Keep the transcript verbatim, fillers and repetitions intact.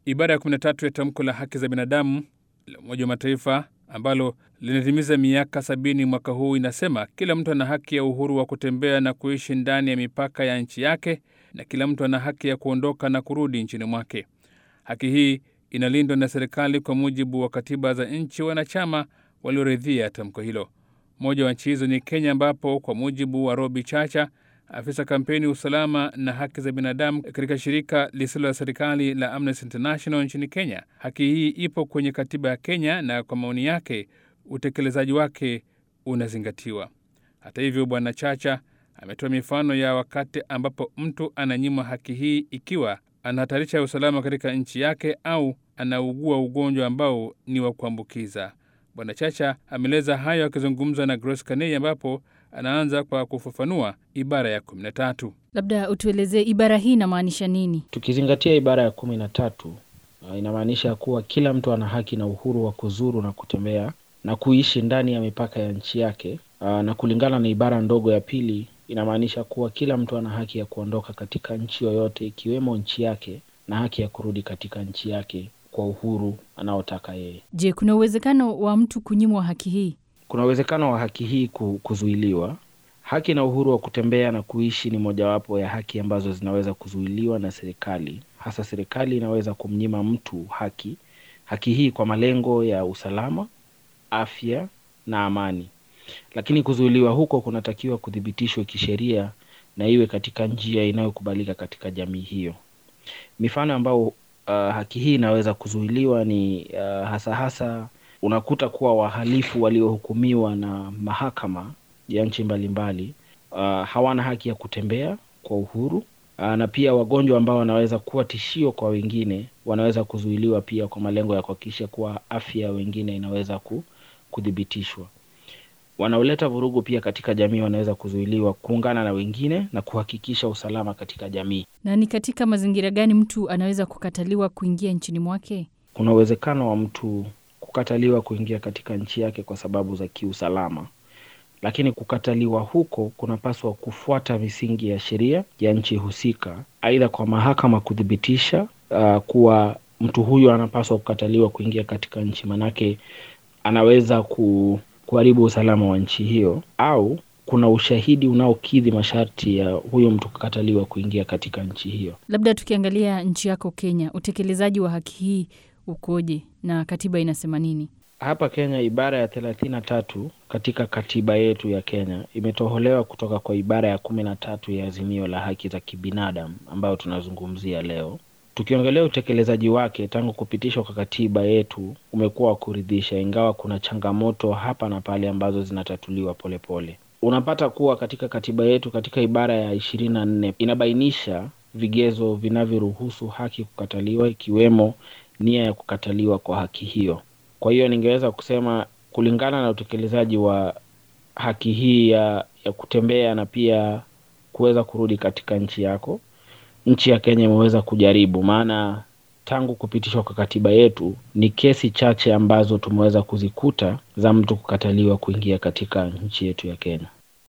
Ibara ya kumi na tatu ya tamko la haki za binadamu la Umoja wa Mataifa ambalo linatimiza miaka sabini mwaka huu inasema kila mtu ana haki ya uhuru wa kutembea na kuishi ndani ya mipaka ya nchi yake na kila mtu ana haki ya kuondoka na kurudi nchini mwake. Haki hii inalindwa na serikali kwa mujibu wa katiba za nchi wanachama walioridhia tamko hilo. Moja wa nchi hizo ni Kenya, ambapo kwa mujibu wa Robi Chacha, afisa kampeni usalama na haki za binadamu katika shirika lisilo la serikali la Amnesty International nchini Kenya, haki hii ipo kwenye katiba ya Kenya na kwa maoni yake utekelezaji wake unazingatiwa. Hata hivyo, Bwana Chacha ametoa mifano ya wakati ambapo mtu ananyimwa haki hii ikiwa anahatarisha usalama katika nchi yake au anaugua ugonjwa ambao ni wa kuambukiza. Bwana Chacha ameleza hayo akizungumza na Grace Kanei, ambapo anaanza kwa kufafanua ibara ya kumi na tatu. Labda utuelezee ibara hii inamaanisha nini? Tukizingatia ibara ya kumi na tatu, inamaanisha kuwa kila mtu ana haki na uhuru wa kuzuru na kutembea na kuishi ndani ya mipaka ya nchi yake. Na kulingana na ibara ndogo ya pili, inamaanisha kuwa kila mtu ana haki ya kuondoka katika nchi yoyote ikiwemo nchi yake na haki ya kurudi katika nchi yake kwa uhuru anaotaka yeye. Je, kuna uwezekano wa mtu kunyimwa haki hii? Kuna uwezekano wa haki hii kuzuiliwa. Haki na uhuru wa kutembea na kuishi ni mojawapo ya haki ambazo zinaweza kuzuiliwa na serikali. Hasa serikali inaweza kumnyima mtu haki. Haki hii kwa malengo ya usalama, afya na amani. Lakini kuzuiliwa huko kunatakiwa kudhibitishwa kisheria na iwe katika njia inayokubalika katika jamii hiyo. Mifano ambao uh, haki hii inaweza kuzuiliwa ni uh, hasa hasa unakuta kuwa wahalifu waliohukumiwa na mahakama ya nchi mbalimbali uh, hawana haki ya kutembea kwa uhuru. Uh, na pia wagonjwa ambao wanaweza kuwa tishio kwa wengine wanaweza kuzuiliwa pia kwa malengo ya kuhakikisha kuwa afya ya wengine inaweza kudhibitishwa. Wanaoleta vurugu pia katika jamii wanaweza kuzuiliwa kuungana na wengine na kuhakikisha usalama katika jamii. Na ni katika mazingira gani mtu anaweza kukataliwa kuingia nchini mwake? Kuna uwezekano wa mtu kukataliwa kuingia katika nchi yake kwa sababu za kiusalama. Lakini kukataliwa huko kunapaswa kufuata misingi ya sheria ya nchi husika, aidha kwa mahakama kudhibitisha uh, kuwa mtu huyu anapaswa kukataliwa kuingia katika nchi, manake anaweza ku kuharibu usalama wa nchi hiyo, au kuna ushahidi unaokidhi masharti ya huyo mtu kukataliwa kuingia katika nchi hiyo. Labda tukiangalia nchi yako Kenya, utekelezaji wa haki hii ukoje na katiba inasema nini? Hapa Kenya ibara ya thelathini na tatu katika katiba yetu ya Kenya imetoholewa kutoka kwa ibara ya kumi na tatu ya azimio la haki za kibinadamu ambayo tunazungumzia leo. Tukiongelea utekelezaji wake tangu kupitishwa kwa katiba yetu umekuwa wa kuridhisha, ingawa kuna changamoto hapa na pale ambazo zinatatuliwa polepole. Unapata kuwa katika katiba yetu katika ibara ya ishirini na nne inabainisha vigezo vinavyoruhusu haki kukataliwa, ikiwemo nia ya kukataliwa kwa haki hiyo. Kwa hiyo ningeweza kusema kulingana na utekelezaji wa haki hii ya, ya kutembea na pia kuweza kurudi katika nchi yako, nchi ya Kenya imeweza kujaribu, maana tangu kupitishwa kwa katiba yetu ni kesi chache ambazo tumeweza kuzikuta za mtu kukataliwa kuingia katika nchi yetu ya Kenya.